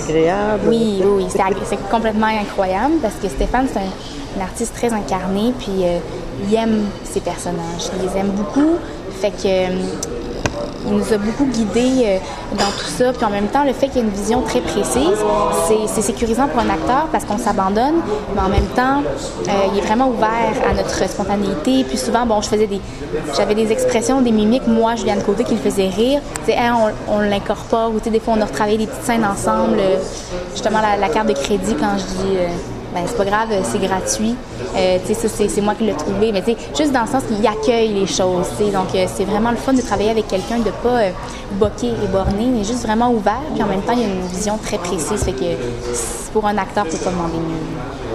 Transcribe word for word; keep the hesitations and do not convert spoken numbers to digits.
agréable. Oui, oui, c'est, ag- c'est complètement incroyable parce que Stéphane, c'est un, un artiste très incarné, puis euh, il aime ses personnages, il les aime beaucoup, fait que euh, il nous a beaucoup guidés euh, dans tout ça, puis en même temps, le fait qu'il y ait une vision très précise, c'est, c'est sécurisant pour un acteur parce qu'on s'abandonne, mais en même temps, euh, il est vraiment ouvert à notre spontanéité, puis souvent, bon, je faisais des, j'avais des expressions, des mimiques, moi, Juliane Côté, qui le faisait rire, tu sais, hein, on, on l'incorpore, ou tu sais, des fois, on a retravaillé des petites scènes ensemble, euh, justement, la, la carte de crédit, quand je dis... Euh, ben c'est pas grave, c'est gratuit. Euh, tu sais, ça, c'est, c'est moi qui l'ai trouvé. Mais tu sais, juste dans le sens qu'il accueille les choses, tu sais. Donc, euh, c'est vraiment le fun de travailler avec quelqu'un, de pas euh, boquer et borner, mais juste vraiment ouvert. Puis en même temps, il y a une vision très précise. Fait que pour un acteur, tu peux pas demander mieux.